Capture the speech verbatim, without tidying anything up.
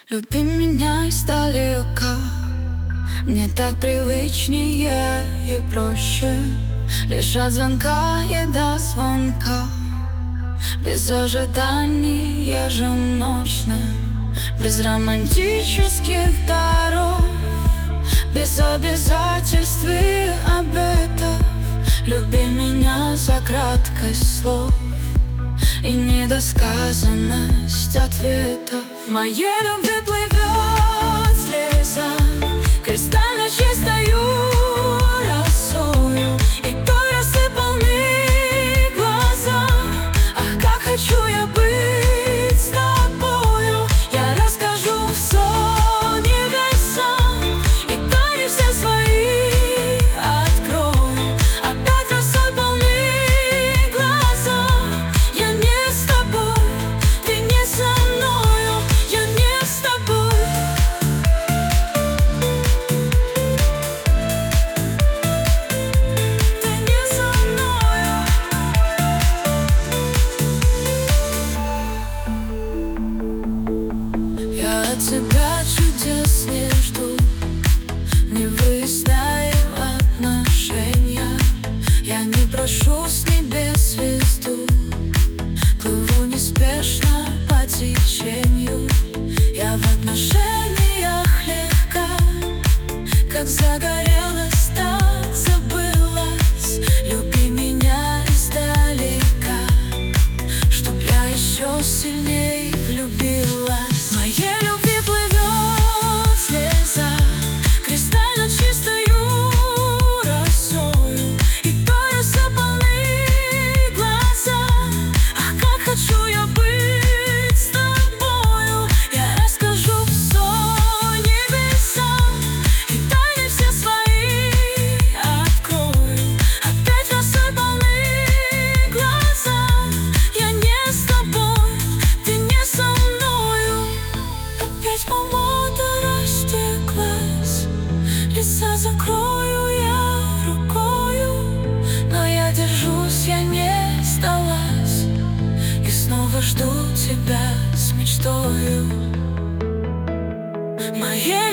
Люби меня издалека, мне так привычнее и проще. Лишь от звонка и до звонка, без ожиданий еженочных, без романтических даров, без обязательств и обетов. Люби меня за краткость слов и недосказанность ответов. Моей любви плывет слеза кристально чистою росою, и той рассыпал мне глаза. Ах, как хочу я быть с тобою! Я расскажу все небесам, и тайны все свои открою. Опять рассыпал мне глаза. Я не с тобой, ты не со мною. Я не с тобой. Ты не со мною. Я от тебя чудес не жду, не выясняю отношения. Я не прошу с небес звезду, плыву неспешно по течению. Я в отношениях легка, как загорелась, так забылась. Люби меня издалека, чтоб я еще сильней влюбилась. Моей любви плывет слеза кристально чистою росою, и той рассыпал мне глаза. Ах, как хочу я быть с тобою! Я расскажу все небесам, и тайны все свои открою. Опять рассыпал мне глаза. Я не с тобой, ты не со мною. Опять помада растеклась, леса закрою я рукою, но я держусь, я не сдалась, и снова жду тебя с мечтою. Моей